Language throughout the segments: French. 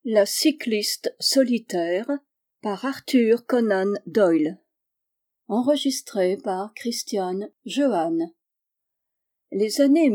La cycliste solitaire par Arthur Conan Doyle. Enregistré par Christiane Johannes. Les années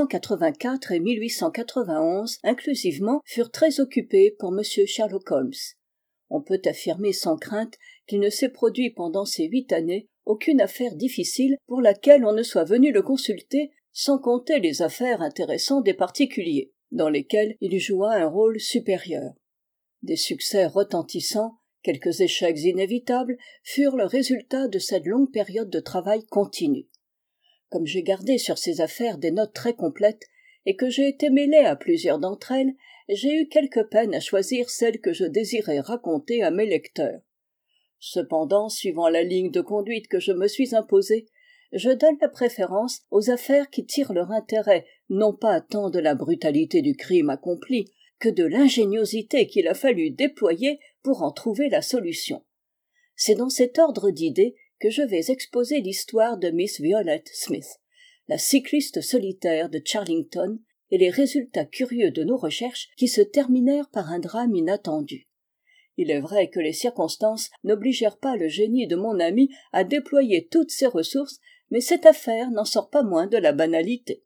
1884 et 1891 inclusivement furent très occupées pour M. Sherlock Holmes. On peut affirmer sans crainte qu'il ne s'est produit pendant ces 8 années aucune affaire difficile pour laquelle on ne soit venu le consulter, sans compter les affaires intéressantes des particuliers, dans lesquelles il joua un rôle supérieur. Des succès retentissants, quelques échecs inévitables, furent le résultat de cette longue période de travail continu. Comme j'ai gardé sur ces affaires des notes très complètes, et que j'ai été mêlé à plusieurs d'entre elles, j'ai eu quelque peine à choisir celle que je désirais raconter à mes lecteurs. Cependant, suivant la ligne de conduite que je me suis imposée, je donne la préférence aux affaires qui tirent leur intérêt non pas tant de la brutalité du crime accompli, que de l'ingéniosité qu'il a fallu déployer pour en trouver la solution. C'est dans cet ordre d'idées que je vais exposer l'histoire de Miss Violet Smith, la cycliste solitaire de Charlington, et les résultats curieux de nos recherches qui se terminèrent par un drame inattendu. Il est vrai que les circonstances n'obligèrent pas le génie de mon ami à déployer toutes ses ressources, mais cette affaire n'en sort pas moins de la banalité.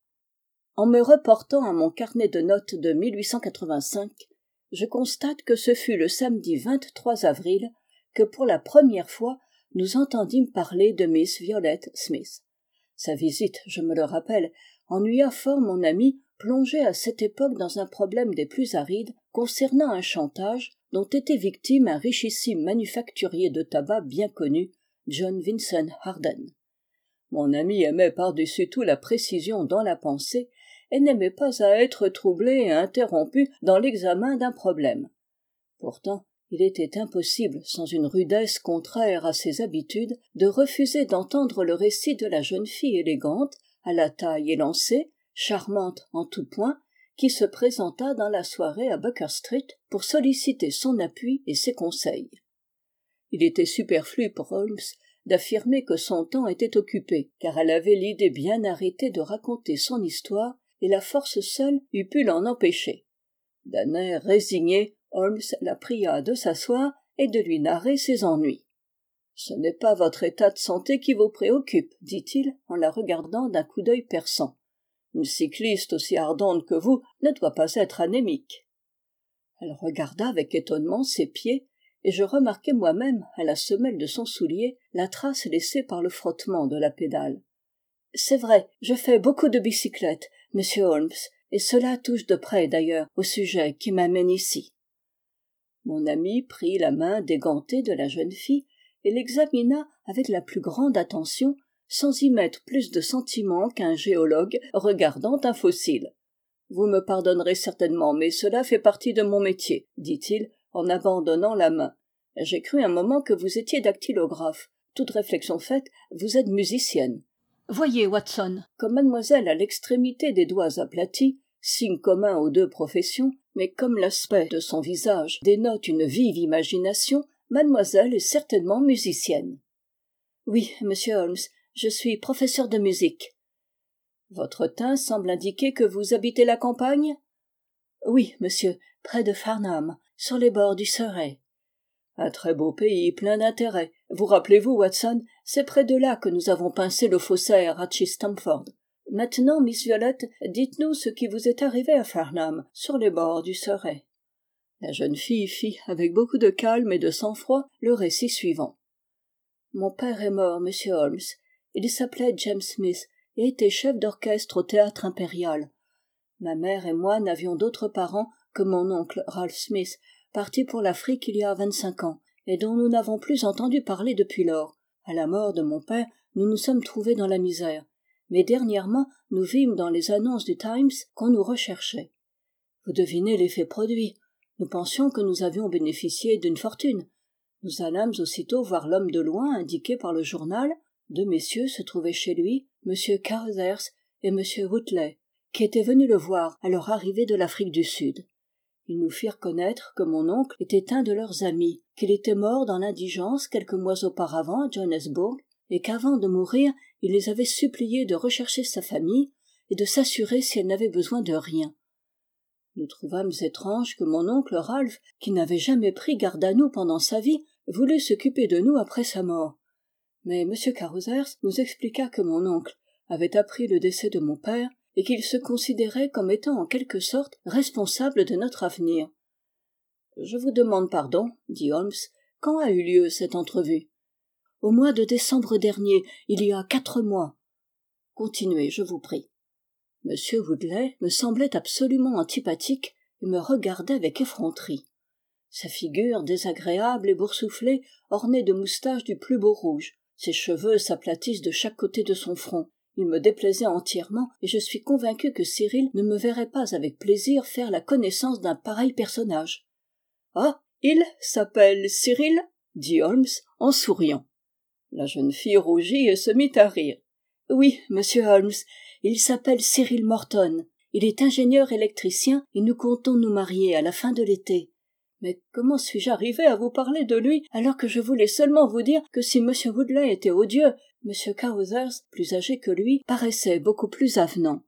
En me reportant à mon carnet de notes de 1885, je constate que ce fut le samedi 23 avril que pour la première fois nous entendîmes parler de Miss Violet Smith. Sa visite, je me le rappelle, ennuya fort mon ami, plongé à cette époque dans un problème des plus arides concernant un chantage dont était victime un richissime manufacturier de tabac bien connu, John Vincent Harden. Mon ami aimait par-dessus tout la précision dans la pensée et n'aimait pas à être troublé et interrompu dans l'examen d'un problème. Pourtant, il était impossible, sans une rudesse contraire à ses habitudes, de refuser d'entendre le récit de la jeune fille élégante, à la taille élancée, charmante en tout point, qui se présenta dans la soirée à Baker Street pour solliciter son appui et ses conseils. Il était superflu pour Holmes d'affirmer que son temps était occupé, car elle avait l'idée bien arrêtée de raconter son histoire, et la force seule eût pu l'en empêcher. D'un air résigné, Holmes la pria de s'asseoir et de lui narrer ses ennuis. « Ce n'est pas votre état de santé qui vous préoccupe, dit-il en la regardant d'un coup d'œil perçant. Une cycliste aussi ardente que vous ne doit pas être anémique. » Elle regarda avec étonnement ses pieds, et je remarquai moi-même, à la semelle de son soulier, la trace laissée par le frottement de la pédale. « C'est vrai, je fais beaucoup de bicyclette, monsieur Holmes, et cela touche de près d'ailleurs au sujet qui m'amène ici. » Mon ami prit la main dégantée de la jeune fille et l'examina avec la plus grande attention, sans y mettre plus de sentiment qu'un géologue regardant un fossile. « Vous me pardonnerez certainement, mais cela fait partie de mon métier, dit-il en abandonnant la main. J'ai cru un moment que vous étiez dactylographe. Toute réflexion faite, vous êtes musicienne. Voyez, Watson, comme mademoiselle a l'extrémité des doigts aplatis, signe commun aux deux professions, mais comme l'aspect de son visage dénote une vive imagination, mademoiselle est certainement musicienne. Oui, monsieur Holmes, je suis professeur de musique. Votre teint semble indiquer que vous habitez la campagne? Oui, monsieur, près de Farnham, sur les bords du Surrey. Un très beau pays, plein d'intérêt. Vous rappelez-vous, Watson, c'est près de là que nous avons pincé le faussaire à Chistamford. Maintenant, Miss Violette, dites-nous ce qui vous est arrivé à Farnham, sur les bords du Surrey. La jeune fille fit, avec beaucoup de calme et de sang-froid, le récit suivant. Mon père est mort, monsieur Holmes. Il s'appelait James Smith et était chef d'orchestre au théâtre impérial. Ma mère et moi n'avions d'autres parents que mon oncle Ralph Smith, parti pour l'Afrique il y a 25 ans, et dont nous n'avons plus entendu parler depuis lors. À la mort de mon père, nous nous sommes trouvés dans la misère. Mais dernièrement, nous vîmes dans les annonces du Times qu'on nous recherchait. Vous devinez l'effet produit. Nous pensions que nous avions bénéficié d'une fortune. Nous allâmes aussitôt voir l'homme de loin indiqué par le journal. 2 messieurs se trouvaient chez lui, M. Carruthers et M. Woodley, qui étaient venus le voir à leur arrivée de l'Afrique du Sud. Ils nous firent connaître que mon oncle était un de leurs amis, qu'il était mort dans l'indigence quelques mois auparavant à Johannesburg, et qu'avant de mourir, il les avait suppliés de rechercher sa famille et de s'assurer si elle n'avait besoin de rien. Nous trouvâmes étrange que mon oncle Ralph, qui n'avait jamais pris garde à nous pendant sa vie, voulût s'occuper de nous après sa mort. Mais M. Carruthers nous expliqua que mon oncle avait appris le décès de mon père et qu'il se considérait comme étant en quelque sorte responsable de notre avenir. « Je vous demande pardon, » dit Holmes, « quand a eu lieu cette entrevue ?»« Au mois de décembre dernier, il y a 4 mois. » « Continuez, je vous prie. » M. Woodley me semblait absolument antipathique et me regardait avec effronterie. Sa figure désagréable et boursouflée, ornée de moustaches du plus beau rouge. Ses cheveux s'aplatissent de chaque côté de son front. Il me déplaisait entièrement et je suis convaincu que Cyril ne me verrait pas avec plaisir faire la connaissance d'un pareil personnage. « Ah, il s'appelle Cyril ?» dit Holmes en souriant. La jeune fille rougit et se mit à rire. « Oui, monsieur Holmes, il s'appelle Cyril Morton. Il est ingénieur électricien et nous comptons nous marier à la fin de l'été. Mais comment suis-je arrivé à vous parler de lui alors que je voulais seulement vous dire que si M. Woodley était odieux, M. Carruthers, plus âgé que lui, paraissait beaucoup plus avenant.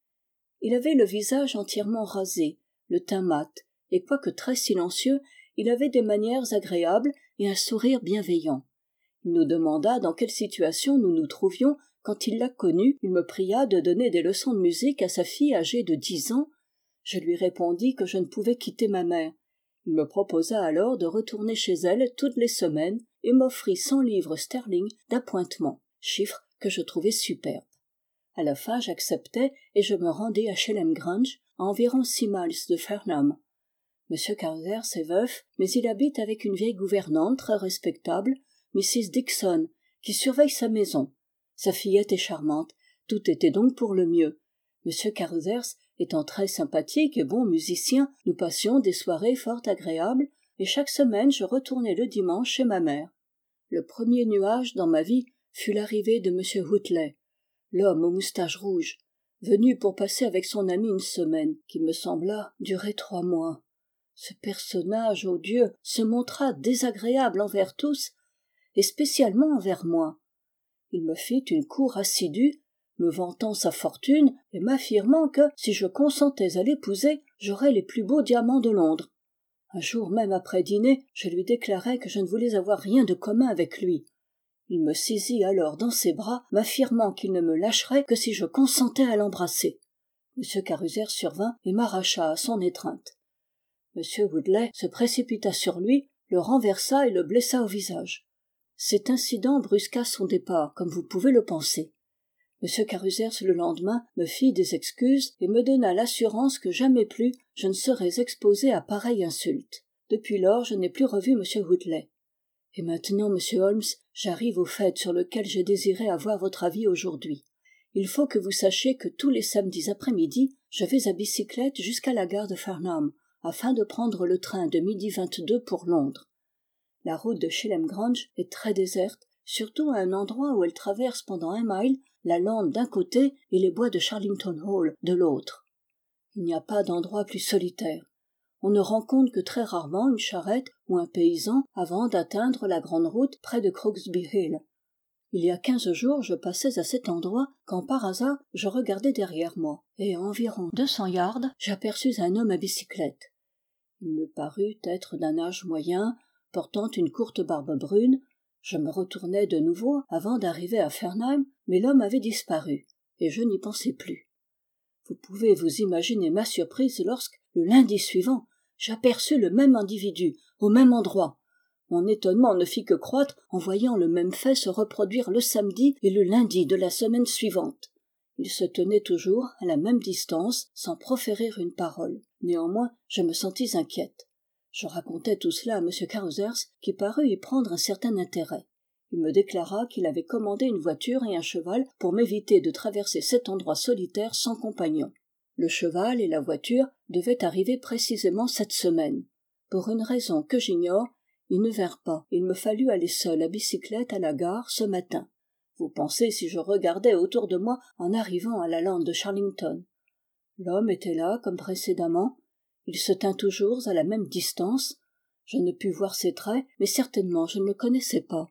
Il avait le visage entièrement rasé, le teint mat, et quoique très silencieux, il avait des manières agréables et un sourire bienveillant. Il nous demanda dans quelle situation nous nous trouvions. Quand il l'a connu, il me pria de donner des leçons de musique à sa fille âgée de 10 ans. Je lui répondis que je ne pouvais quitter ma mère. Il me proposa alors de retourner chez elle toutes les semaines et m'offrit 100 livres sterling d'appointements, chiffre que je trouvais superbe. À la fin, j'acceptai et je me rendis à Chelem Grange, à environ 6 miles de Farnham. M. Carruthers est veuf, mais il habite avec une vieille gouvernante très respectable, Mrs. Dixon, qui surveille sa maison. Sa fillette est charmante, tout était donc pour le mieux. M. Carruthers étant très sympathique et bon musicien, nous passions des soirées fort agréables, et chaque semaine je retournais le dimanche chez ma mère. Le premier nuage dans ma vie fut l'arrivée de M. Woodley, l'homme aux moustaches rouges, venu pour passer avec son ami une semaine, qui me sembla durer 3 mois. Ce personnage odieux se montra désagréable envers tous, et spécialement envers moi. Il me fit une cour assidue, me vantant sa fortune et m'affirmant que, si je consentais à l'épouser, j'aurais les plus beaux diamants de Londres. Un jour même après dîner, je lui déclarai que je ne voulais avoir rien de commun avec lui. Il me saisit alors dans ses bras, m'affirmant qu'il ne me lâcherait que si je consentais à l'embrasser. M. Carruthers survint et m'arracha à son étreinte. M. Woodley se précipita sur lui, le renversa et le blessa au visage. Cet incident brusqua son départ, comme vous pouvez le penser. M. Carruthers le lendemain me fit des excuses et me donna l'assurance que jamais plus je ne serais exposé à pareille insulte. Depuis lors, je n'ai plus revu M. Woodley. Et maintenant, monsieur Holmes, j'arrive au fait sur lequel j'ai désiré avoir votre avis aujourd'hui. Il faut que vous sachiez que tous les samedis après-midi, je vais à bicyclette jusqu'à la gare de Farnham, afin de prendre le train de 12h22 pour Londres. La route de Chelem Grange est très déserte, surtout à un endroit où elle traverse pendant 1 mile la lande d'un côté et les bois de Charlington Hall de l'autre. Il n'y a pas d'endroit plus solitaire. On ne rencontre que très rarement une charrette ou un paysan avant d'atteindre la grande route près de Crooksby Hill. Il y a 15 jours, je passais à cet endroit quand par hasard je regardai derrière moi et à environ 200 yards, j'aperçus un homme à bicyclette. Il me parut être d'un âge moyen, portant une courte barbe brune. Je me retournai de nouveau avant d'arriver à Farnham, mais l'homme avait disparu et je n'y pensai plus. Vous pouvez vous imaginer ma surprise lorsque, le lundi suivant, j'aperçus le même individu, au même endroit. Mon étonnement ne fit que croître en voyant le même fait se reproduire le samedi et le lundi de la semaine suivante. Il se tenait toujours à la même distance, sans proférer une parole. Néanmoins, je me sentis inquiète. Je racontai tout cela à M. Carruthers, qui parut y prendre un certain intérêt. Il me déclara qu'il avait commandé une voiture et un cheval pour m'éviter de traverser cet endroit solitaire sans compagnon. Le cheval et la voiture devaient arriver précisément cette semaine. Pour une raison que j'ignore, ils ne vinrent pas. Il me fallut aller seul à bicyclette à la gare ce matin. Vous pensez si je regardais autour de moi en arrivant à la lande de Charlington. L'homme était là comme précédemment. Il se tint toujours à la même distance. Je ne pus voir ses traits, mais certainement je ne le connaissais pas.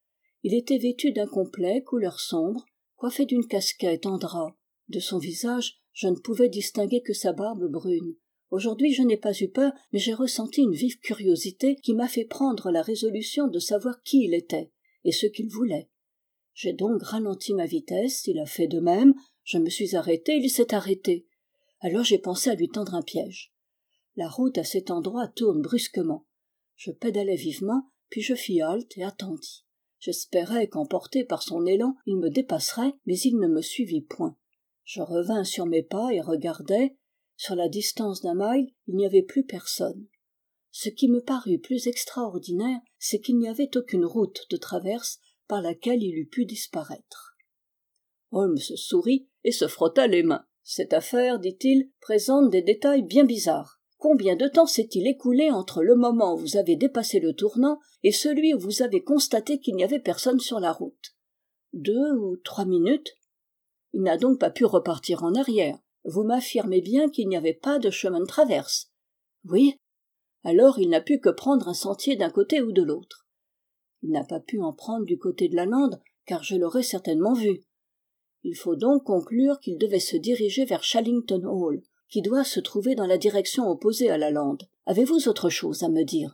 Il était vêtu d'un complet couleur sombre, coiffé d'une casquette en drap. De son visage, je ne pouvais distinguer que sa barbe brune, Aujourd'hui je n'ai pas eu peur, mais j'ai ressenti une vive curiosité qui m'a fait prendre la résolution de savoir qui il était et ce qu'il voulait. J'ai donc ralenti ma vitesse, il a fait de même, je me suis arrêté, il s'est arrêté. Alors j'ai pensé à lui tendre un piège. La route à cet endroit tourne brusquement. Je pédalai vivement, puis je fis halte et attendis. J'espérais qu'emporté par son élan, il me dépasserait, mais il ne me suivit point. Je revins sur mes pas et regardai. Sur la distance d'un mille, il n'y avait plus personne. Ce qui me parut plus extraordinaire, c'est qu'il n'y avait aucune route de traverse par laquelle il eût pu disparaître. Holmes sourit et se frotta les mains. Cette affaire, dit-il, présente des détails bien bizarres. Combien de temps s'est-il écoulé entre le moment où vous avez dépassé le tournant et celui où vous avez constaté qu'il n'y avait personne sur la route? 2 ou 3 minutes. Il n'a donc pas pu repartir en arrière. Vous m'affirmez bien qu'il n'y avait pas de chemin de traverse? Oui. Alors il n'a pu que prendre un sentier d'un côté ou de l'autre. Il n'a pas pu en prendre du côté de la lande, car je l'aurais certainement vu. Il faut donc conclure qu'il devait se diriger vers Challington Hall, qui doit se trouver dans la direction opposée à la lande. Avez-vous autre chose à me dire?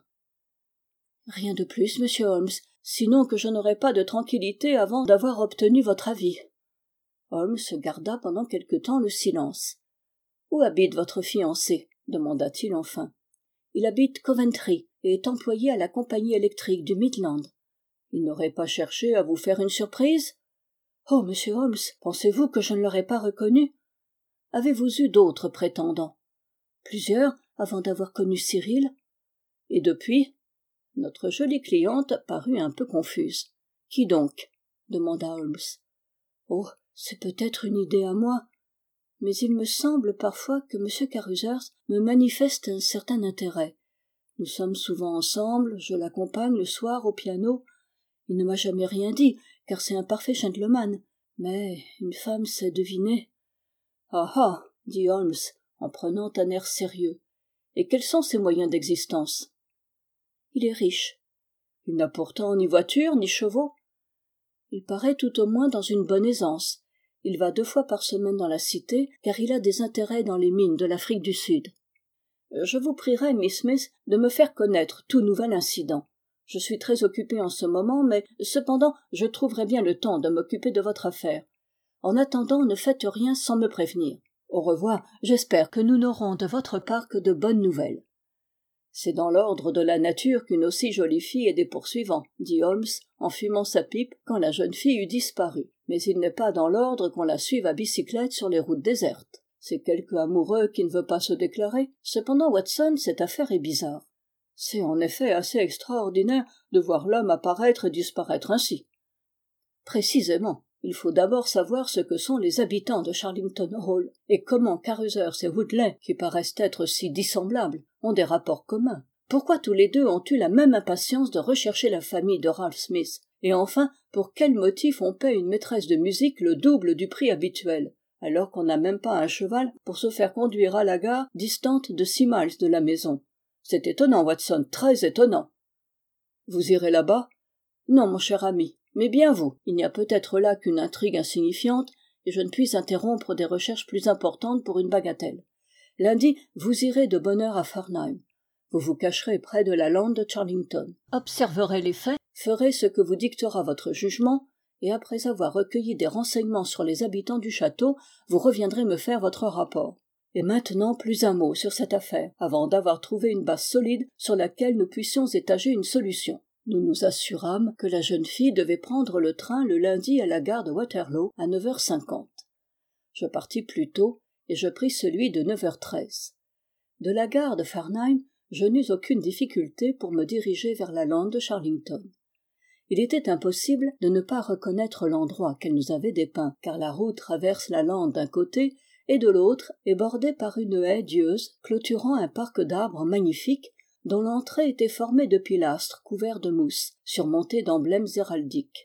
Rien de plus, monsieur Holmes, sinon que je n'aurai pas de tranquillité avant d'avoir obtenu votre avis. Holmes garda pendant quelque temps le silence. Où habite votre fiancé? Demanda-t-il enfin. Il habite Coventry et est employé à la compagnie électrique du Midland. Il n'aurait pas cherché à vous faire une surprise? Oh, monsieur Holmes, pensez-vous que je ne l'aurais pas reconnu? Avez-vous eu d'autres prétendants? Plusieurs, avant d'avoir connu Cyril. Et depuis? Notre jolie cliente parut un peu confuse. Qui donc? Demanda Holmes. Oh, c'est peut-être une idée à moi, mais il me semble parfois que M. Carruthers me manifeste un certain intérêt. Nous sommes souvent ensemble, je l'accompagne le soir au piano. Il ne m'a jamais rien dit, car c'est un parfait gentleman, mais une femme sait deviner. Ah ah, dit Holmes, en prenant un air sérieux. Et quels sont ses moyens d'existence? Il est riche. Il n'a pourtant ni voiture, ni chevaux. Il paraît tout au moins dans une bonne aisance. Il va 2 fois par semaine dans la cité, car il a des intérêts dans les mines de l'Afrique du Sud. Je vous prierai, Miss Smith, de me faire connaître tout nouvel incident. Je suis très occupé en ce moment, mais cependant je trouverai bien le temps de m'occuper de votre affaire. En attendant, ne faites rien sans me prévenir. Au revoir, j'espère que nous n'aurons de votre part que de bonnes nouvelles. C'est dans l'ordre de la nature qu'une aussi jolie fille ait des poursuivants, dit Holmes, en fumant sa pipe quand la jeune fille eut disparu. Mais il n'est pas dans l'ordre qu'on la suive à bicyclette sur les routes désertes. C'est quelque amoureux qui ne veut pas se déclarer. Cependant, Watson, cette affaire est bizarre. C'est en effet assez extraordinaire de voir l'homme apparaître et disparaître ainsi. Précisément. Il faut d'abord savoir ce que sont les habitants de Charlington Hall, et comment Carruthers et Woodley, qui paraissent être si dissemblables, ont des rapports communs. Pourquoi tous les deux ont eu la même impatience de rechercher la famille de Ralph Smith, et enfin, pour quel motif on paie une maîtresse de musique le double du prix habituel, alors qu'on n'a même pas un cheval pour se faire conduire à la gare distante de 6 miles de la maison. C'est étonnant, Watson, très étonnant. Vous irez là-bas? Non, mon cher ami. Mais bien vous, il n'y a peut-être là qu'une intrigue insignifiante, et je ne puis interrompre des recherches plus importantes pour une bagatelle. Lundi, vous irez de bonne heure à Farnham. Vous vous cacherez près de la lande de Charlington. Observerez les faits, ferez ce que vous dictera votre jugement, et après avoir recueilli des renseignements sur les habitants du château, vous reviendrez me faire votre rapport. Et maintenant, plus un mot sur cette affaire, avant d'avoir trouvé une base solide sur laquelle nous puissions étager une solution. Nous nous assurâmes que la jeune fille devait prendre le train le lundi à la gare de Waterloo à 9h50. Je partis plus tôt et je pris celui de 9h13. De la gare de Farnham, je n'eus aucune difficulté pour me diriger vers la lande de Charlington. Il était impossible de ne pas reconnaître l'endroit qu'elle nous avait dépeint, car la route traverse la lande d'un côté et de l'autre est bordée par une haie d'yeux clôturant un parc d'arbres magnifiques dont l'entrée était formée de pilastres couverts de mousse, surmontés d'emblèmes héraldiques.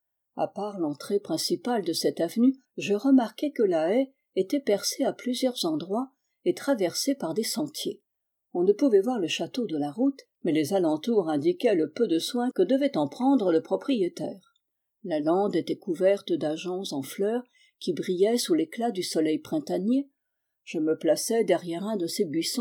À part l'entrée principale de cette avenue, je remarquai que la haie était percée à plusieurs endroits et traversée par des sentiers. On ne pouvait voir le château de la route, mais les alentours indiquaient le peu de soin que devait en prendre le propriétaire. La lande était couverte d'ajoncs en fleurs qui brillaient sous l'éclat du soleil printanier. Je me plaçai derrière un de ces buissons,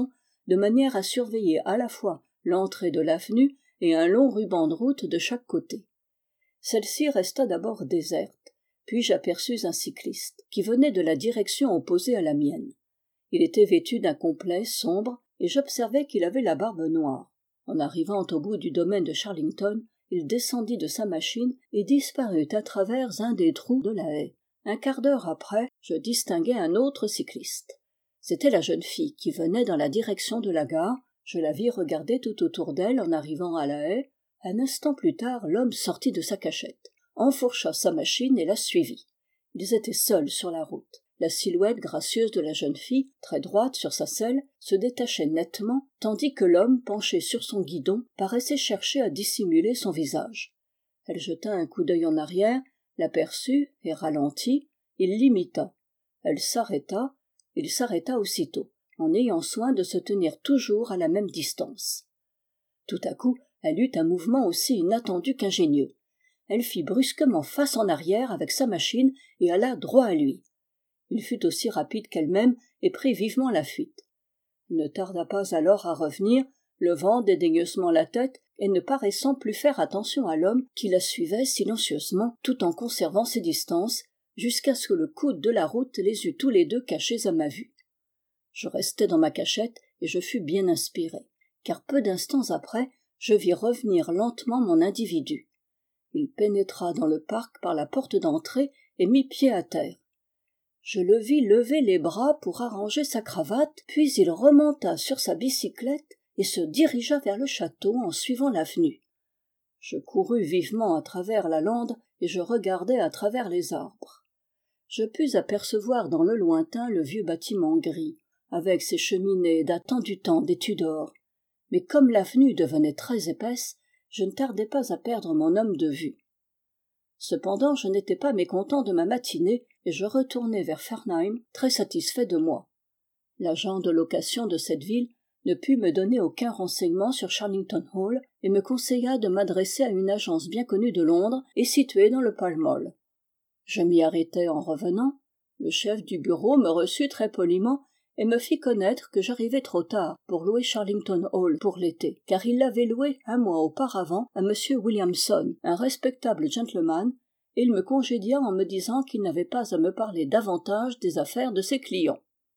de manière à surveiller à la fois l'entrée de l'avenue et un long ruban de route de chaque côté. Celle-ci resta d'abord déserte, puis j'aperçus un cycliste, qui venait de la direction opposée à la mienne. Il était vêtu d'un complet sombre, et j'observai qu'il avait la barbe noire. En arrivant au bout du domaine de Charlington, il descendit de sa machine et disparut à travers un des trous de la haie. Un quart d'heure après, je distinguai un autre cycliste. C'était la jeune fille qui venait dans la direction de la gare. Je la vis regarder tout autour d'elle en arrivant à la haie. Un instant plus tard, l'homme sortit de sa cachette, enfourcha sa machine et la suivit. Ils étaient seuls sur la route. La silhouette gracieuse de la jeune fille, très droite sur sa selle, se détachait nettement, tandis que l'homme, penché sur son guidon, paraissait chercher à dissimuler son visage. Elle jeta un coup d'œil en arrière, l'aperçut et ralentit. Il l'imita. Elle s'arrêta, il s'arrêta aussitôt, en ayant soin de se tenir toujours à la même distance. Tout à coup, elle eut un mouvement aussi inattendu qu'ingénieux. Elle fit brusquement face en arrière avec sa machine et alla droit à lui. Il fut aussi rapide qu'elle-même et prit vivement la fuite. Il ne tarda pas alors à revenir, levant dédaigneusement la tête et ne paraissant plus faire attention à l'homme qui la suivait silencieusement tout en conservant ses distances, jusqu'à ce que le coude de la route les eût tous les deux cachés à ma vue. Je restai dans ma cachette et je fus bien inspiré, car peu d'instants après, je vis revenir lentement mon individu. Il pénétra dans le parc par la porte d'entrée et mit pied à terre. Je le vis lever les bras pour arranger sa cravate, puis il remonta sur sa bicyclette et se dirigea vers le château en suivant l'avenue. Je courus vivement à travers la lande et je regardai à travers les arbres. Je pus apercevoir dans le lointain le vieux bâtiment gris, avec ses cheminées datant du temps des Tudors. Mais comme l'avenue devenait très épaisse, je ne tardai pas à perdre mon homme de vue. Cependant, je n'étais pas mécontent de ma matinée et je retournai vers Fernheim, très satisfait de moi. L'agent de location de cette ville ne put me donner aucun renseignement sur Charlington Hall et me conseilla de m'adresser à une agence bien connue de Londres et située dans le Pall Mall. Je m'y arrêtai en revenant. Le chef du bureau me reçut très poliment et me fit connaître que j'arrivais trop tard pour louer Charlington Hall pour l'été, car il l'avait loué un mois auparavant à M. Williamson, un respectable gentleman, et il me congédia en me disant qu'il n'avait pas à me parler davantage des affaires de ses clients.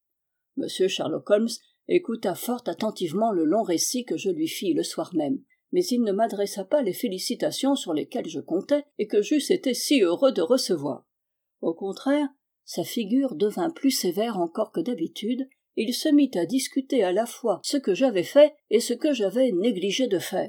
M. Sherlock Holmes écouta fort attentivement le long récit que je lui fis le soir même, mais il ne m'adressa pas les félicitations sur lesquelles je comptais et que j'eusse été si heureux de recevoir. Au contraire, sa figure devint plus sévère encore que d'habitude, et il se mit à discuter à la fois ce que j'avais fait et ce que j'avais négligé de faire.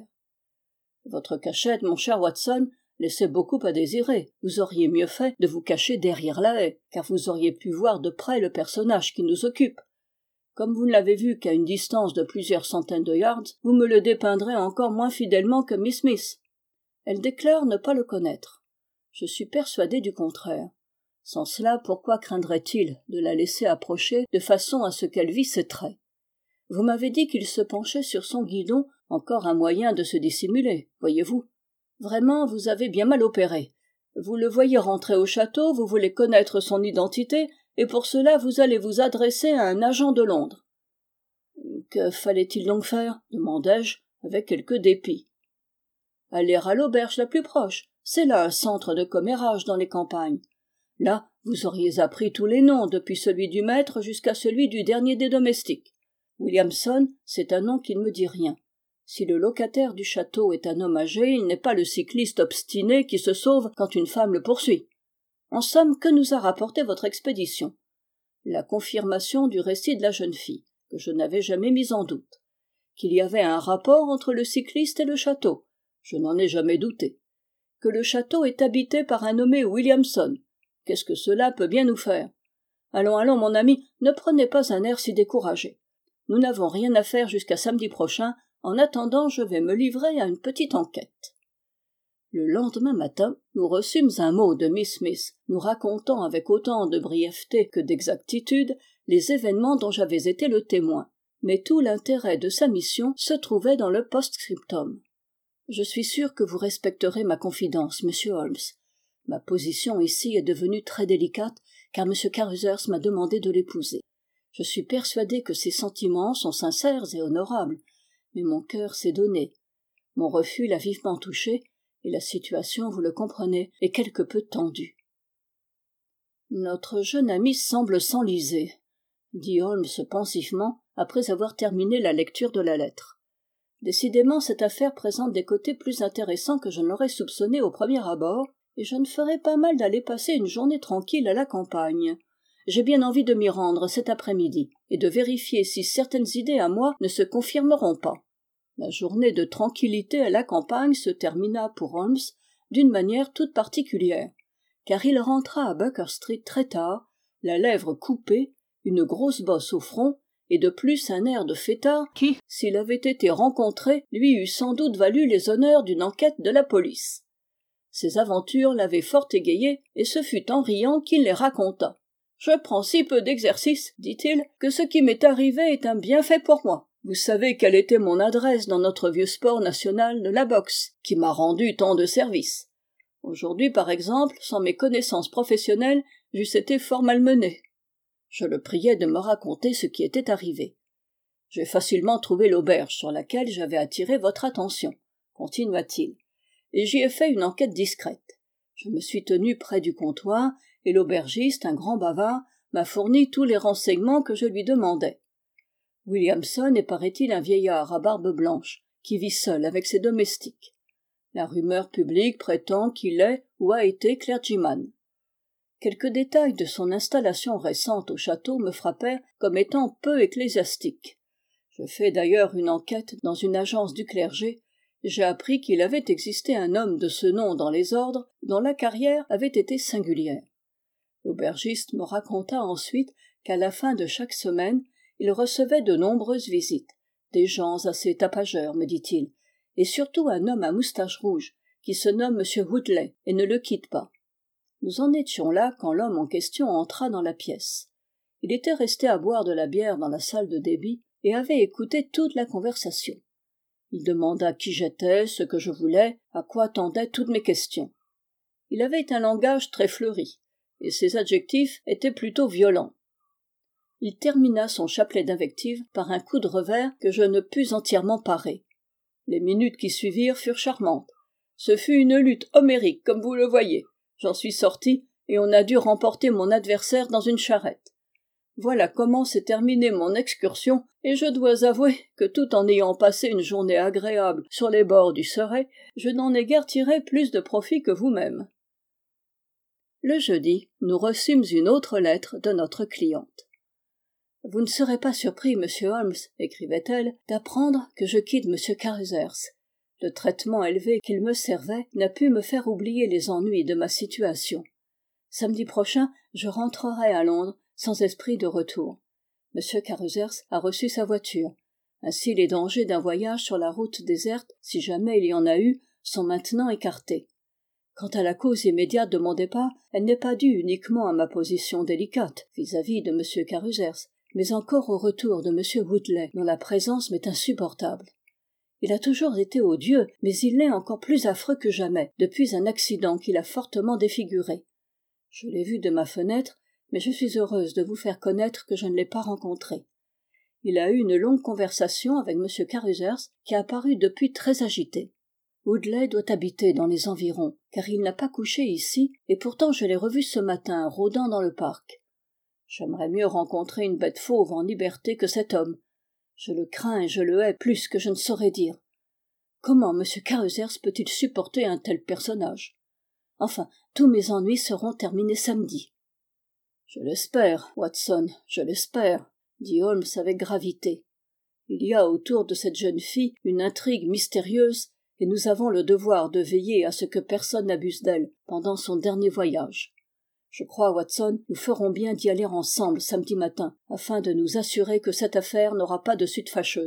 Votre cachette, mon cher Watson, laissait beaucoup à désirer. Vous auriez mieux fait de vous cacher derrière la haie, car vous auriez pu voir de près le personnage qui nous occupe. Comme vous ne l'avez vu qu'à une distance de plusieurs centaines de yards, vous me le dépeindrez encore moins fidèlement que Miss Smith. Elle déclare ne pas le connaître. Je suis persuadé du contraire. Sans cela, pourquoi craindrait-il de la laisser approcher de façon à ce qu'elle vît ses traits? Vous m'avez dit qu'il se penchait sur son guidon, encore un moyen de se dissimuler, voyez-vous. Vraiment, vous avez bien mal opéré. Vous le voyez rentrer au château, vous voulez connaître son identité, et pour cela vous allez vous adresser à un agent de Londres. Que fallait-il donc faire? Demandai-je, avec quelque dépit. Aller à l'auberge la plus proche. C'est là un centre de commérage dans les campagnes. Là, vous auriez appris tous les noms, depuis celui du maître jusqu'à celui du dernier des domestiques. Williamson, c'est un nom qui ne me dit rien. Si le locataire du château est un homme âgé, il n'est pas le cycliste obstiné qui se sauve quand une femme le poursuit. En somme, que nous a rapporté votre expédition? La confirmation du récit de la jeune fille, que je n'avais jamais mis en doute. Qu'il y avait un rapport entre le cycliste et le château, je n'en ai jamais douté. Que le château est habité par un nommé Williamson. Qu'est-ce que cela peut bien nous faire? Allons, allons, mon ami, ne prenez pas un air si découragé. Nous n'avons rien à faire jusqu'à samedi prochain. En attendant, je vais me livrer à une petite enquête. Le lendemain matin, nous reçûmes un mot de Miss Smith, nous racontant avec autant de brièveté que d'exactitude les événements dont j'avais été le témoin. Mais tout l'intérêt de sa mission se trouvait dans le post-scriptum. Je suis sûr que vous respecterez ma confidence, monsieur Holmes. Ma position ici est devenue très délicate, car M. Carruthers m'a demandé de l'épouser. Je suis persuadé que ses sentiments sont sincères et honorables, mais mon cœur s'est donné. Mon refus l'a vivement touché, et la situation, vous le comprenez, est quelque peu tendue. Notre jeune ami semble s'enliser, dit Holmes pensivement, après avoir terminé la lecture de la lettre. Décidément, cette affaire présente des côtés plus intéressants que je ne l'aurais soupçonné au premier abord, et je ne ferais pas mal d'aller passer une journée tranquille à la campagne. J'ai bien envie de m'y rendre cet après-midi, et de vérifier si certaines idées à moi ne se confirmeront pas. La journée de tranquillité à la campagne se termina pour Holmes d'une manière toute particulière, car il rentra à Baker Street très tard, la lèvre coupée, une grosse bosse au front, et de plus un air de fêtard qui, s'il avait été rencontré, lui eût sans doute valu les honneurs d'une enquête de la police. Ses aventures l'avaient fort égayé, et ce fut en riant qu'il les raconta. « Je prends si peu d'exercice, dit-il, que ce qui m'est arrivé est un bienfait pour moi. Vous savez quelle était mon adresse dans notre vieux sport national de la boxe, qui m'a rendu tant de services. Aujourd'hui, par exemple, sans mes connaissances professionnelles, j'eusse été fort malmené. Je le priai de me raconter ce qui était arrivé. J'ai facilement trouvé l'auberge sur laquelle j'avais attiré votre attention, continua-t-il, et j'y ai fait une enquête discrète. Je me suis tenu près du comptoir, et l'aubergiste, un grand bavard, m'a fourni tous les renseignements que je lui demandais. Williamson est, paraît-il, un vieillard à barbe blanche, qui vit seul avec ses domestiques. La rumeur publique prétend qu'il est ou a été clergyman. Quelques détails de son installation récente au château me frappèrent comme étant peu ecclésiastiques. Je fais d'ailleurs une enquête dans une agence du clergé. J'ai appris qu'il avait existé un homme de ce nom dans les ordres dont la carrière avait été singulière. L'aubergiste me raconta ensuite qu'à la fin de chaque semaine, il recevait de nombreuses visites, des gens assez tapageurs, me dit-il, et surtout un homme à moustache rouge qui se nomme M. Woodley et ne le quitte pas. Nous en étions là quand l'homme en question entra dans la pièce. Il était resté à boire de la bière dans la salle de débit et avait écouté toute la conversation. Il demanda qui j'étais, ce que je voulais, à quoi tendaient toutes mes questions. Il avait un langage très fleuri, et ses adjectifs étaient plutôt violents. Il termina son chapelet d'invectives par un coup de revers que je ne pus entièrement parer. Les minutes qui suivirent furent charmantes. Ce fut une lutte homérique, comme vous le voyez. J'en suis sorti, et on a dû remporter mon adversaire dans une charrette. Voilà comment s'est terminée mon excursion, et je dois avouer que tout en ayant passé une journée agréable sur les bords du Surrey, je n'en ai guère tiré plus de profit que vous-même. Le jeudi, nous reçûmes une autre lettre de notre cliente. « Vous ne serez pas surpris, monsieur Holmes, écrivait-elle, d'apprendre que je quitte monsieur Carruthers. Le traitement élevé qu'il me servait n'a pu me faire oublier les ennuis de ma situation. Samedi prochain, je rentrerai à Londres sans esprit de retour. Monsieur Carruthers a reçu sa voiture. Ainsi les dangers d'un voyage sur la route déserte, si jamais il y en a eu, sont maintenant écartés. Quant à la cause immédiate de mon départ, elle n'est pas due uniquement à ma position délicate vis-à-vis de monsieur Carruthers, mais encore au retour de monsieur Woodley, dont la présence m'est insupportable. Il a toujours été odieux, mais il l'est encore plus affreux que jamais, depuis un accident qui l'a fortement défiguré. Je l'ai vu de ma fenêtre, mais je suis heureuse de vous faire connaître que je ne l'ai pas rencontré. Il a eu une longue conversation avec m. Carruthers, qui a paru depuis très agité. Woodley doit habiter dans les environs, car il n'a pas couché ici, et pourtant je l'ai revu ce matin rôdant dans le parc. J'aimerais mieux rencontrer une bête fauve en liberté que cet homme. Je le crains et je le hais plus que je ne saurais dire. Comment m. Carruthers peut-il supporter un tel personnage? Enfin, tous mes ennuis seront terminés samedi. « Je l'espère, Watson, je l'espère, » dit Holmes avec gravité. « Il y a autour de cette jeune fille une intrigue mystérieuse, et nous avons le devoir de veiller à ce que personne n'abuse d'elle pendant son dernier voyage. Je crois, Watson, nous ferons bien d'y aller ensemble samedi matin, afin de nous assurer que cette affaire n'aura pas de suite fâcheuse. »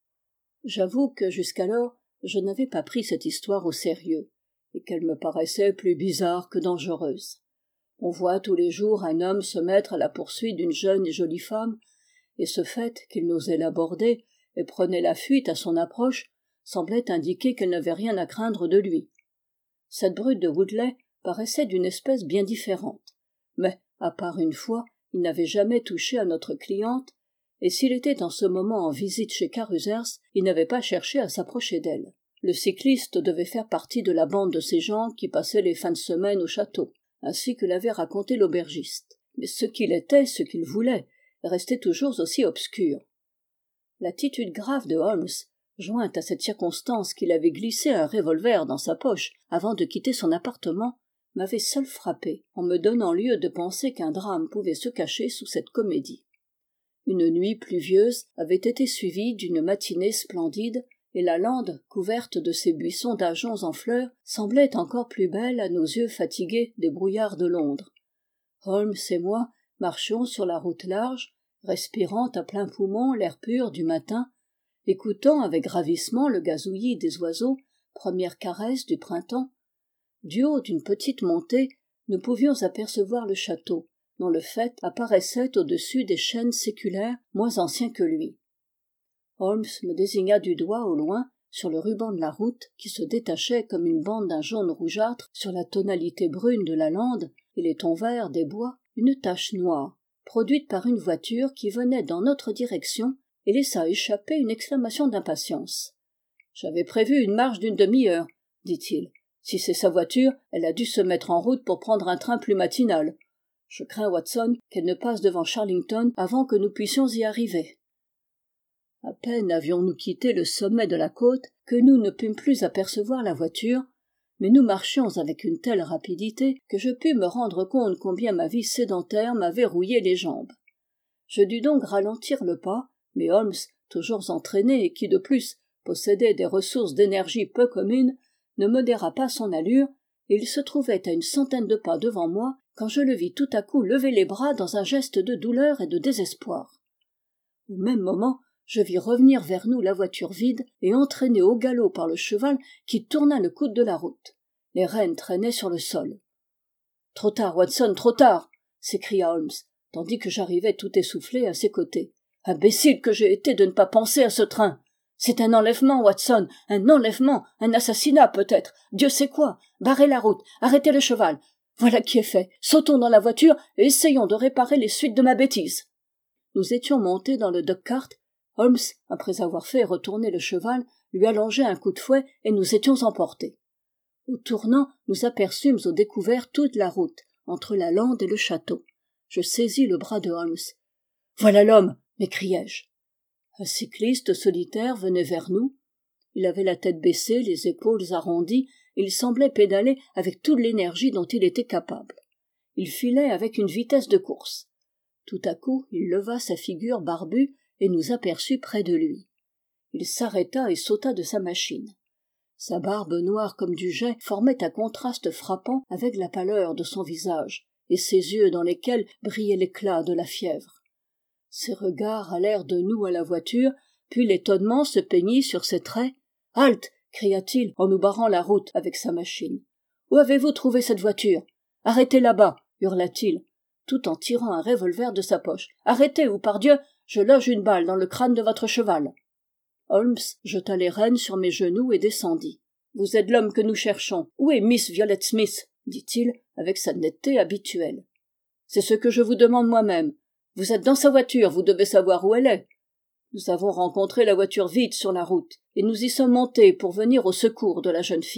J'avoue que jusqu'alors, je n'avais pas pris cette histoire au sérieux, et qu'elle me paraissait plus bizarre que dangereuse. On voit tous les jours un homme se mettre à la poursuite d'une jeune et jolie femme, et ce fait qu'il n'osait l'aborder et prenait la fuite à son approche semblait indiquer qu'elle n'avait rien à craindre de lui. Cette brute de Woodley paraissait d'une espèce bien différente, mais, à part une fois, Il n'avait jamais touché à notre cliente, et s'il était en ce moment en visite chez Carruthers, il n'avait pas cherché à s'approcher d'elle. Le cycliste devait faire partie de la bande de ces gens qui passaient les fins de semaine au château, ainsi que l'avait raconté l'aubergiste. Mais ce qu'il était, ce qu'il voulait, restait toujours aussi obscur. L'attitude grave de Holmes, jointe à cette circonstance qu'il avait glissé un revolver dans sa poche avant de quitter son appartement, m'avait seul frappé, en me donnant lieu de penser qu'un drame pouvait se cacher sous cette comédie. Une nuit pluvieuse avait été suivie d'une matinée splendide, et la lande, couverte de ses buissons d'ajoncs en fleurs, semblait encore plus belle à nos yeux fatigués des brouillards de Londres. Holmes et moi marchions sur la route large, respirant à plein poumon l'air pur du matin, écoutant avec ravissement le gazouillis des oiseaux, première caresse du printemps. Du haut d'une petite montée, nous pouvions apercevoir le château, dont le faîte apparaissait au-dessus des chênes séculaires moins anciens que lui. Holmes me désigna du doigt au loin, sur le ruban de la route, qui se détachait comme une bande d'un jaune rougeâtre sur la tonalité brune de la lande et les tons verts des bois, une tache noire, produite par une voiture qui venait dans notre direction et laissa échapper une exclamation d'impatience. « J'avais prévu une marche d'une demi-heure, dit-il. Si c'est sa voiture, elle a dû se mettre en route pour prendre un train plus matinal. Je crains, Watson, qu'elle ne passe devant Charlington avant que nous puissions y arriver. » À peine avions-nous quitté le sommet de la côte que nous ne pûmes plus apercevoir la voiture, mais nous marchions avec une telle rapidité que je pus me rendre compte combien ma vie sédentaire m'avait rouillé les jambes. Je dus donc ralentir le pas, mais Holmes, toujours entraîné et qui de plus possédait des ressources d'énergie peu communes, ne modéra pas son allure, et il se trouvait à une centaine de pas devant moi quand je le vis tout à coup lever les bras dans un geste de douleur et de désespoir. Au même moment, je vis revenir vers nous la voiture vide et entraînée au galop par le cheval qui tourna le coude de la route. Les rênes traînaient sur le sol. « Trop tard, Watson, trop tard !» s'écria Holmes, tandis que j'arrivais tout essoufflé à ses côtés. « Imbécile que j'ai été de ne pas penser à ce train ! C'est un enlèvement, Watson, un enlèvement, un assassinat peut-être, Dieu sait quoi. Barrez la route, arrêtez le cheval. Voilà qui est fait. Sautons dans la voiture et essayons de réparer les suites de ma bêtise. » Nous étions montés dans le dog-cart. Holmes, après avoir fait retourner le cheval, lui allongeait un coup de fouet et nous étions emportés. Au tournant, nous aperçûmes au découvert toute la route, entre la lande et le château. Je saisis le bras de Holmes. « Voilà l'homme !» m'écriai-je. Un cycliste solitaire venait vers nous. Il avait la tête baissée, les épaules arrondies, et il semblait pédaler avec toute l'énergie dont il était capable. Il filait avec une vitesse de course. Tout à coup, il leva sa figure barbue et nous aperçut près de lui. Il s'arrêta et sauta de sa machine. Sa barbe noire comme du jais formait un contraste frappant avec la pâleur de son visage et ses yeux dans lesquels brillait l'éclat de la fièvre. Ses regards allèrent de nous à la voiture, puis l'étonnement se peignit sur ses traits. « Halte !» cria-t-il en nous barrant la route avec sa machine. « Où avez-vous trouvé cette voiture ? Arrêtez là-bas !» hurla-t-il, tout en tirant un revolver de sa poche. « Arrêtez ou pardieu, je loge une balle dans le crâne de votre cheval !» Holmes jeta les rênes sur mes genoux et descendit. « Vous êtes l'homme que nous cherchons. Où est Miss Violet Smith ?» dit-il avec sa netteté habituelle. « C'est ce que je vous demande moi-même. Vous êtes dans sa voiture, vous devez savoir où elle est. Nous avons rencontré la voiture vide sur la route, et nous y sommes montés pour venir au secours de la jeune fille. »«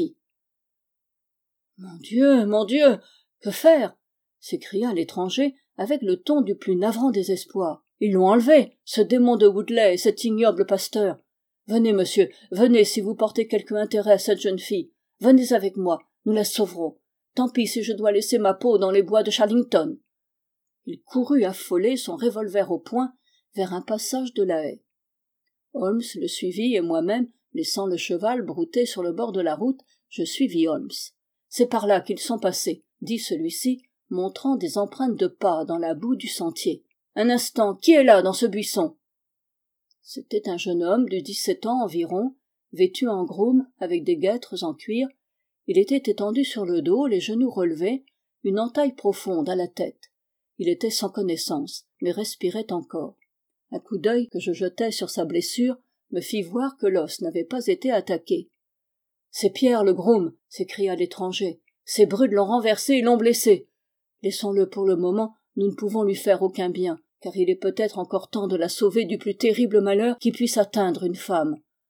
Mon Dieu, que faire ?» s'écria l'étranger avec le ton du plus navrant désespoir. « Ils l'ont enlevé, ce démon de Woodley et cet ignoble pasteur. Venez, monsieur, venez si vous portez quelque intérêt à cette jeune fille. Venez avec moi, nous la sauverons. Tant pis si je dois laisser ma peau dans les bois de Charlington. » Il courut affolé, son revolver au poing, vers un passage de la haie. Holmes le suivit et moi-même, laissant le cheval brouter sur le bord de la route, je suivis Holmes. « C'est par là qu'ils sont passés, » dit celui-ci, montrant des empreintes de pas dans la boue du sentier. « Un instant, qui est là dans ce buisson ?» C'était un jeune homme de 17 ans environ, vêtu en groom avec des guêtres en cuir. Il était étendu sur le dos, les genoux relevés, une entaille profonde à la tête. Il était sans connaissance, mais respirait encore. Un coup d'œil que je jetai sur sa blessure me fit voir que l'os n'avait pas été attaqué. « C'est Pierre le groom !» s'écria l'étranger. « Ces brutes l'ont renversé et l'ont blessé. Laissons-le pour le moment nous ne pouvons lui faire aucun bien, car il est peut-être encore temps de la sauver du plus terrible malheur qui puisse atteindre une femme.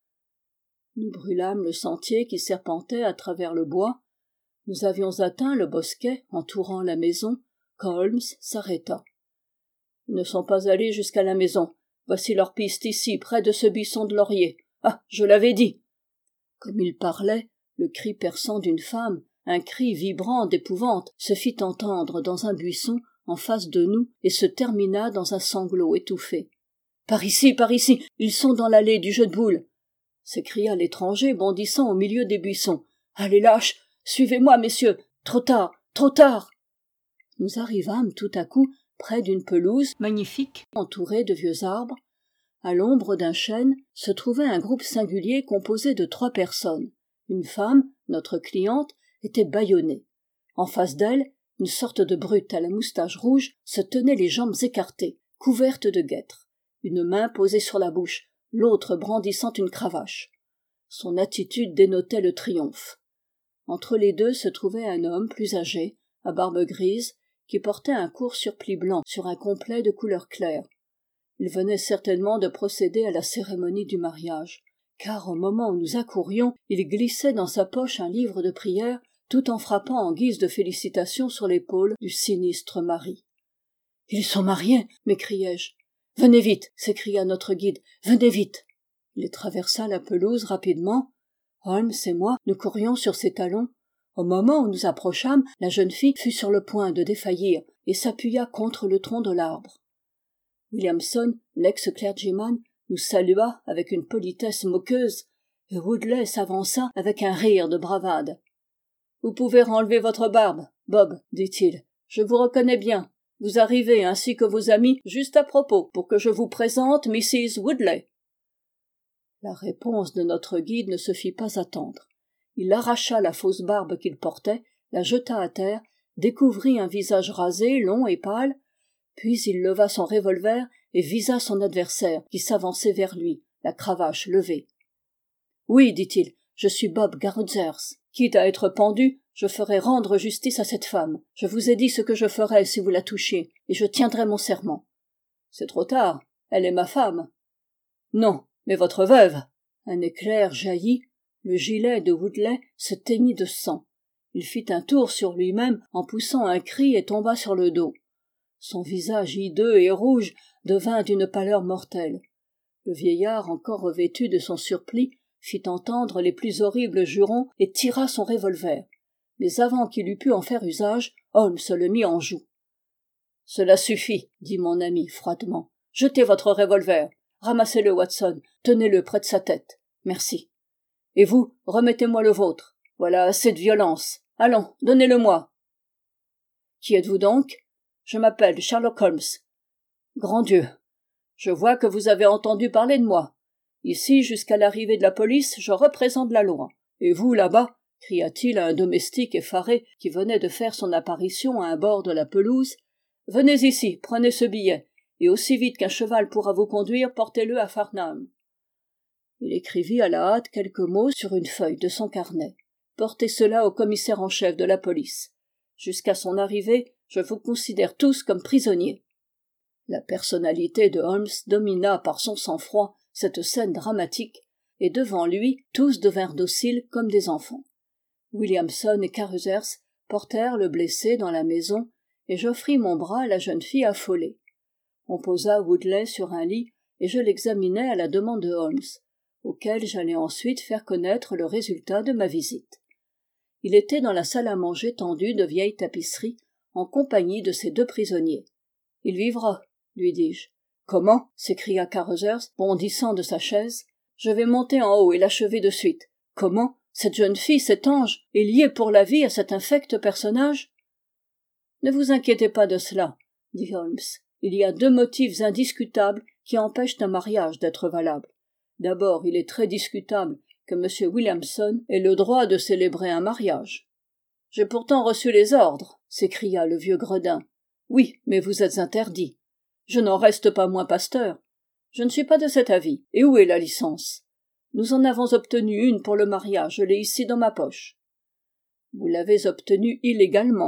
Nous brûlâmes le sentier qui serpentait à travers le bois. Nous avions atteint le bosquet entourant la maison quand Holmes s'arrêta. Ils ne sont pas allés jusqu'à la maison. Voici leur piste ici, près de ce buisson de laurier. Ah, je l'avais dit. Comme il parlait, le cri perçant d'une femme, un cri vibrant d'épouvante, se fit entendre dans un buisson en face de nous et se termina dans un sanglot étouffé. Par ici, ils sont dans l'allée du jeu de boules, s'écria l'étranger bondissant au milieu des buissons. Allez, lâches, suivez-moi, messieurs, trop tard, trop tard. Nous arrivâmes tout à coup près d'une pelouse magnifique entourée de vieux arbres. À l'ombre d'un chêne se trouvait un groupe singulier composé de 3 personnes. Une femme, notre cliente, était bâillonnée. En face d'elle, une sorte de brute à la moustache rouge se tenait les jambes écartées, couverte de guêtres, une main posée sur la bouche, l'autre brandissant une cravache. Son attitude dénotait le triomphe. Entre les deux se trouvait un homme plus âgé, à barbe grise, qui portait un court surplis blanc sur un complet de couleur claire. Il venait certainement de procéder à la cérémonie du mariage, car au moment où nous accourions, il glissait dans sa poche un livre de prières, tout en frappant en guise de félicitations sur l'épaule du sinistre mari. « Ils sont mariés !» m'écriai-je. « Venez vite !» s'écria notre guide. « Venez vite !» Il traversa la pelouse rapidement. Holmes et moi, nous courions sur ses talons. Au moment où nous approchâmes, la jeune fille fut sur le point de défaillir et s'appuya contre le tronc de l'arbre. Williamson, l'ex-clergyman, nous salua avec une politesse moqueuse, et Woodley s'avança avec un rire de bravade. « Vous pouvez renlever votre barbe, Bob, dit-il. Je vous reconnais bien. Vous arrivez ainsi que vos amis juste à propos pour que je vous présente Mrs. Woodley. » La réponse de notre guide ne se fit pas attendre. Il arracha la fausse barbe qu'il portait, la jeta à terre, découvrit un visage rasé, long et pâle, puis il leva son revolver et visa son adversaire qui s'avançait vers lui, la cravache levée. « Oui, dit-il, je suis Bob Garuthers. Quitte à être pendu, je ferai rendre justice à cette femme. Je vous ai dit ce que je ferais si vous la touchiez, et je tiendrai mon serment. »« C'est trop tard. Elle est ma femme. »« Non, mais votre veuve !» Un éclair jaillit. Le gilet de Woodley se teignit de sang. Il fit un tour sur lui-même en poussant un cri et tomba sur le dos. Son visage hideux et rouge devint d'une pâleur mortelle. Le vieillard, encore revêtu de son surplis, fit entendre les plus horribles jurons et tira son revolver. Mais avant qu'il eût pu en faire usage, Holmes le mit en joue. « Cela suffit, dit mon ami froidement. Jetez votre revolver. Ramassez-le, Watson. Tenez-le près de sa tête. Merci. Et vous, remettez-moi le vôtre. Voilà assez de violence. Allons, donnez-le-moi. Qui êtes-vous donc ? Je m'appelle Sherlock Holmes. Grand Dieu. Je vois que vous avez entendu parler de moi. Ici, jusqu'à l'arrivée de la police, je représente la loi. Et vous, là-bas, cria-t-il à un domestique effaré qui venait de faire son apparition à un bord de la pelouse, venez ici, prenez ce billet, et aussi vite qu'un cheval pourra vous conduire, portez-le à Farnham. Il écrivit à la hâte quelques mots sur une feuille de son carnet. Portez cela au commissaire en chef de la police. Jusqu'à son arrivée, je vous considère tous comme prisonniers. La personnalité de Holmes domina par son sang-froid cette scène dramatique, et devant lui, tous devinrent dociles comme des enfants. Williamson et Carruthers portèrent le blessé dans la maison, et j'offris mon bras à la jeune fille affolée. On posa Woodley sur un lit, et je l'examinai à la demande de Holmes, auquel j'allais ensuite faire connaître le résultat de ma visite. Il était dans la salle à manger tendue de vieilles tapisseries, en compagnie de ses 2 prisonniers. « Il vivra, » lui dis-je. « Comment ?» s'écria Carruthers, bondissant de sa chaise. « Je vais monter en haut et l'achever de suite. Comment ? Cette jeune fille, cet ange, est liée pour la vie à cet infect personnage ?» « Ne vous inquiétez pas de cela, » dit Holmes. « Il y a 2 motifs indiscutables qui empêchent un mariage d'être valable. D'abord, il est très discutable que M. Williamson ait le droit de célébrer un mariage. »« J'ai pourtant reçu les ordres, » s'écria le vieux gredin. « Oui, mais vous êtes interdit. »« Je n'en reste pas moins pasteur. »« Je ne suis pas de cet avis. Et où est la licence ? » »« Nous en avons obtenu une pour le mariage, je l'ai ici dans ma poche. »« Vous l'avez obtenue illégalement. »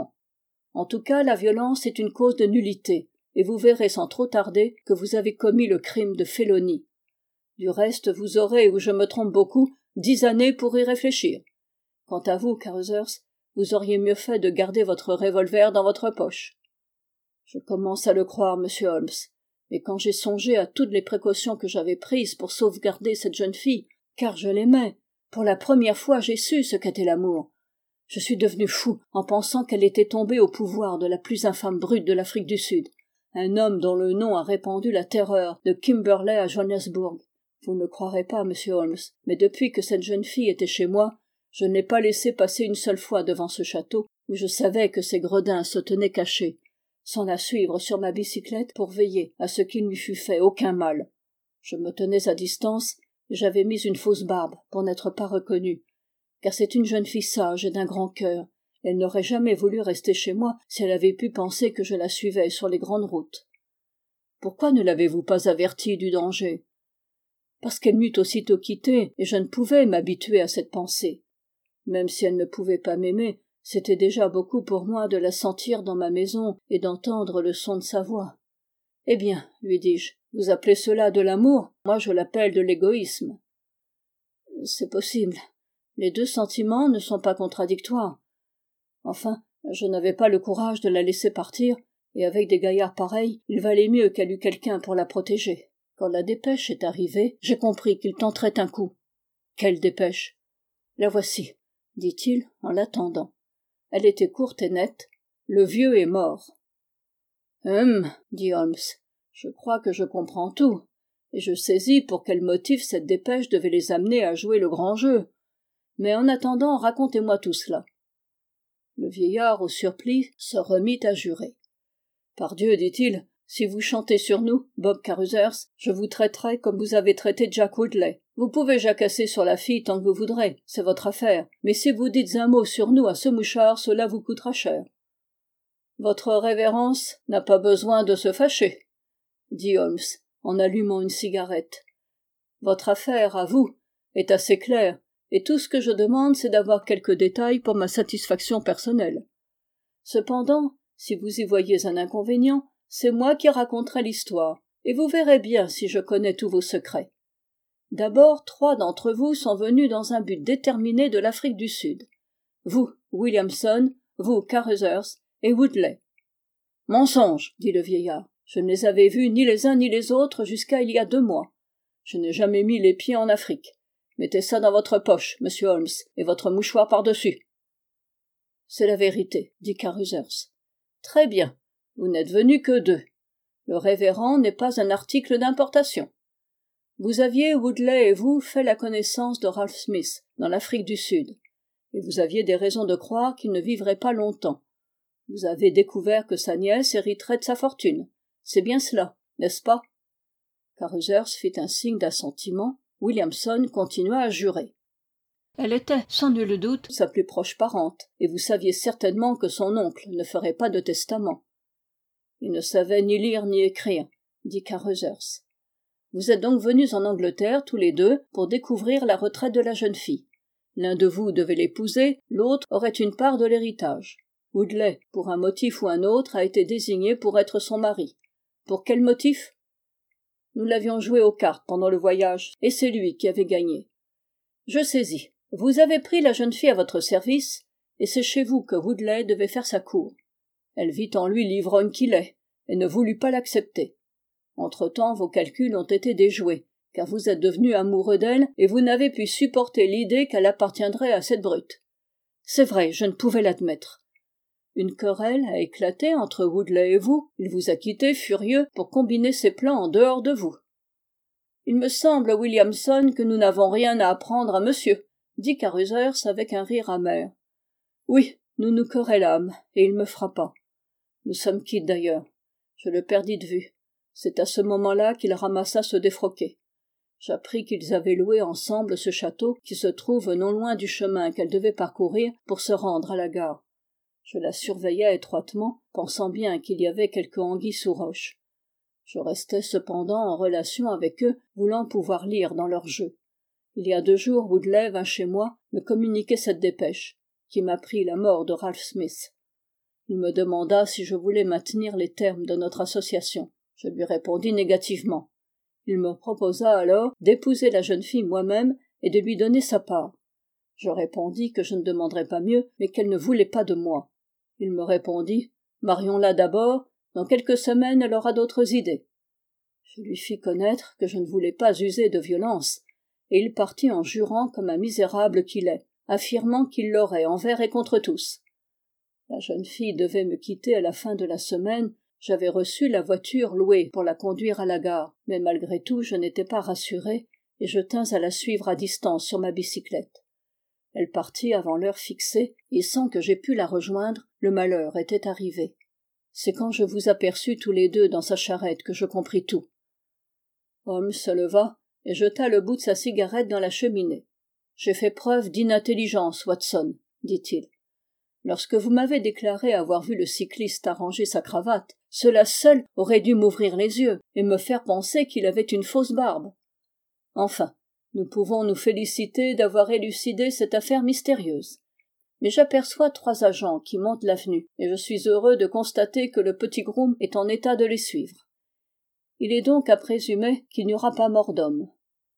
En tout cas, la violence est une cause de nullité, et vous verrez sans trop tarder que vous avez commis le crime de félonie. Du reste, vous aurez, ou je me trompe beaucoup, 10 années pour y réfléchir. Quant à vous, Carruthers, vous auriez mieux fait de garder votre revolver dans votre poche. Je commence à le croire, monsieur Holmes, mais quand j'ai songé à toutes les précautions que j'avais prises pour sauvegarder cette jeune fille, car je l'aimais, pour la première fois j'ai su ce qu'était l'amour. Je suis devenu fou en pensant qu'elle était tombée au pouvoir de la plus infâme brute de l'Afrique du Sud, un homme dont le nom a répandu la terreur de Kimberley à Johannesburg. Vous ne le croirez pas, monsieur Holmes, mais depuis que cette jeune fille était chez moi, je ne l'ai pas laissée passer une seule fois devant ce château, où je savais que ces gredins se tenaient cachés, sans la suivre sur ma bicyclette pour veiller à ce qu'il ne lui fût fait aucun mal. Je me tenais à distance, et j'avais mis une fausse barbe pour n'être pas reconnu, car c'est une jeune fille sage et d'un grand cœur. Elle n'aurait jamais voulu rester chez moi si elle avait pu penser que je la suivais sur les grandes routes. Pourquoi ne l'avez-vous pas avertie du danger? Parce qu'elle m'eût aussitôt quitté, et je ne pouvais m'habituer à cette pensée. Même si elle ne pouvait pas m'aimer, c'était déjà beaucoup pour moi de la sentir dans ma maison et d'entendre le son de sa voix. Eh bien, lui dis-je, vous appelez cela de l'amour, moi je l'appelle de l'égoïsme. C'est possible. Les deux sentiments ne sont pas contradictoires. Enfin, je n'avais pas le courage de la laisser partir, et avec des gaillards pareils, il valait mieux qu'elle eût quelqu'un pour la protéger. Quand la dépêche est arrivée, j'ai compris qu'il tenterait un coup. Quelle dépêche? La voici, dit-il en l'attendant. Elle était courte et nette. Le vieux est mort. Dit Holmes. Je crois que je comprends tout, et je saisis pour quel motif cette dépêche devait les amener à jouer le grand jeu. Mais en attendant, racontez-moi tout cela. Le vieillard au surplis se remit à jurer. Pardieu, dit-il, si vous chantez sur nous, Bob Carruthers, je vous traiterai comme vous avez traité Jack Woodley. Vous pouvez jacasser sur la fille tant que vous voudrez, c'est votre affaire, mais si vous dites un mot sur nous à ce mouchard, cela vous coûtera cher. Votre révérence n'a pas besoin de se fâcher, dit Holmes, en allumant une cigarette. Votre affaire, à vous, est assez claire, et tout ce que je demande, c'est d'avoir quelques détails pour ma satisfaction personnelle. Cependant, si vous y voyez un inconvénient, c'est moi qui raconterai l'histoire, et vous verrez bien si je connais tous vos secrets. D'abord, 3 d'entre vous sont venus dans un but déterminé de l'Afrique du Sud. Vous, Williamson, vous, Carruthers, et Woodley. Mensonge, dit le vieillard. Je ne les avais vus ni les uns ni les autres jusqu'à il y a 2 mois. Je n'ai jamais mis les pieds en Afrique. Mettez ça dans votre poche, monsieur Holmes, et votre mouchoir par-dessus. C'est la vérité, dit Carruthers. Très bien. Vous n'êtes venus que 2. Le révérend n'est pas un article d'importation. Vous aviez, Woodley et vous, fait la connaissance de Ralph Smith, dans l'Afrique du Sud, et vous aviez des raisons de croire qu'il ne vivrait pas longtemps. Vous avez découvert que sa nièce hériterait de sa fortune. C'est bien cela, n'est-ce pas? Carruthers fit un signe d'assentiment. Williamson continua à jurer. Elle était, sans nul doute, sa plus proche parente, et vous saviez certainement que son oncle ne ferait pas de testament. Il ne savait ni lire ni écrire, dit Carruthers. Vous êtes donc venus en Angleterre tous les 2 pour découvrir la retraite de la jeune fille. L'un de vous devait l'épouser, l'autre aurait une part de l'héritage. Woodley, pour un motif ou un autre, a été désigné pour être son mari. Pour quel motif? Nous l'avions joué aux cartes pendant le voyage, et c'est lui qui avait gagné. Je saisis. Vous avez pris la jeune fille à votre service, et c'est chez vous que Woodley devait faire sa cour. Elle vit en lui l'ivrogne qu'il est, et ne voulut pas l'accepter. Entre-temps, vos calculs ont été déjoués, car vous êtes devenu amoureux d'elle, et vous n'avez pu supporter l'idée qu'elle appartiendrait à cette brute. C'est vrai, je ne pouvais l'admettre. Une querelle a éclaté entre Woodley et vous, il vous a quitté furieux pour combiner ses plans en dehors de vous. Il me semble, Williamson, que nous n'avons rien à apprendre à monsieur, dit Carruthers avec un rire amer. Oui, nous nous querellâmes, et il me frappa. Nous sommes quittes d'ailleurs. Je le perdis de vue. C'est à ce moment-là qu'il ramassa ce défroqué. J'appris qu'ils avaient loué ensemble ce château qui se trouve non loin du chemin qu'elle devait parcourir pour se rendre à la gare. Je la surveillais étroitement, pensant bien qu'il y avait quelque anguille sous roche. Je restais cependant en relation avec eux, voulant pouvoir lire dans leur jeu. Il y a 2 jours, Woodley vint chez moi me communiquer cette dépêche, qui m'apprit la mort de Ralph Smith. Il me demanda si je voulais maintenir les termes de notre association. Je lui répondis négativement. Il me proposa alors d'épouser la jeune fille moi-même et de lui donner sa part. Je répondis que je ne demanderais pas mieux, mais qu'elle ne voulait pas de moi. Il me répondit « Marions-la d'abord, dans quelques semaines elle aura d'autres idées. » Je lui fis connaître que je ne voulais pas user de violence, et il partit en jurant comme un misérable qu'il est, affirmant qu'il l'aurait envers et contre tous. La jeune fille devait me quitter à la fin de la semaine. J'avais reçu la voiture louée pour la conduire à la gare, mais malgré tout je n'étais pas rassuré, et je tins à la suivre à distance sur ma bicyclette. Elle partit avant l'heure fixée, et sans que j'aie pu la rejoindre, le malheur était arrivé. C'est quand je vous aperçus tous les deux dans sa charrette que je compris tout. Holmes se leva et jeta le bout de sa cigarette dans la cheminée. « J'ai fait preuve d'inintelligence, Watson, » dit-il. « Lorsque vous m'avez déclaré avoir vu le cycliste arranger sa cravate, cela seul aurait dû m'ouvrir les yeux et me faire penser qu'il avait une fausse barbe. Enfin, nous pouvons nous féliciter d'avoir élucidé cette affaire mystérieuse. Mais j'aperçois 3 agents qui montent l'avenue, et je suis heureux de constater que le petit groom est en état de les suivre. Il est donc à présumer qu'il n'y aura pas mort d'homme.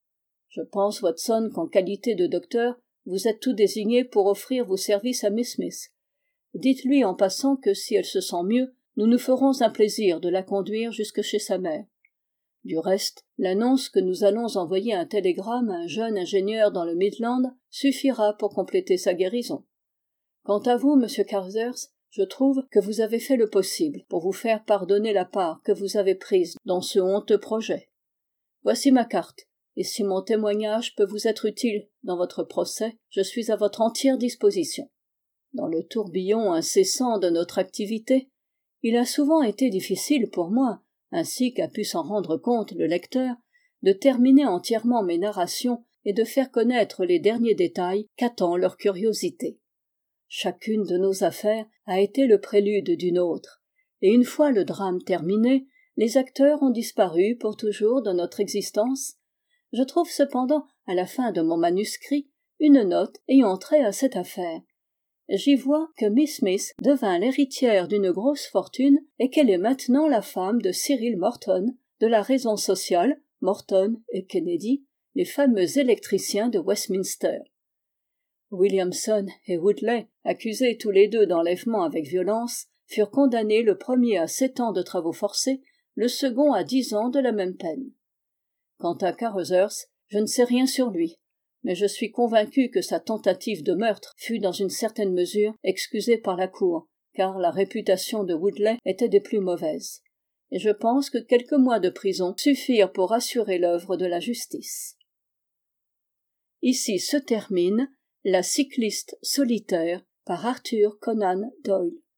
Je pense, Watson, qu'en qualité de docteur, vous êtes tout désigné pour offrir vos services à Miss Smith. Dites-lui en passant que si elle se sent mieux, nous nous ferons un plaisir de la conduire jusque chez sa mère. Du reste, l'annonce que nous allons envoyer un télégramme à un jeune ingénieur dans le Midland suffira pour compléter sa guérison. Quant à vous, monsieur Carruthers, je trouve que vous avez fait le possible pour vous faire pardonner la part que vous avez prise dans ce honteux projet. Voici ma carte, et si mon témoignage peut vous être utile dans votre procès, je suis à votre entière disposition. Dans le tourbillon incessant de notre activité, il a souvent été difficile pour moi, ainsi qu'a pu s'en rendre compte le lecteur, de terminer entièrement mes narrations et de faire connaître les derniers détails qu'attend leur curiosité. Chacune de nos affaires a été le prélude d'une autre, et une fois le drame terminé, les acteurs ont disparu pour toujours de notre existence. Je trouve cependant, à la fin de mon manuscrit, une note ayant trait à cette affaire. J'y vois que Miss Smith devint l'héritière d'une grosse fortune et qu'elle est maintenant la femme de Cyril Morton, de la Raison sociale, Morton et Kennedy, les fameux électriciens de Westminster. Williamson et Woodley, accusés tous les deux d'enlèvement avec violence, furent condamnés le premier à 7 ans de travaux forcés, le second à 10 ans de la même peine. Quant à Carruthers, je ne sais rien sur lui, mais je suis convaincu que sa tentative de meurtre fut dans une certaine mesure excusée par la cour, car la réputation de Woodley était des plus mauvaises. Et je pense que quelques mois de prison suffirent pour assurer l'œuvre de la justice. Ici se termine La cycliste solitaire par Arthur Conan Doyle.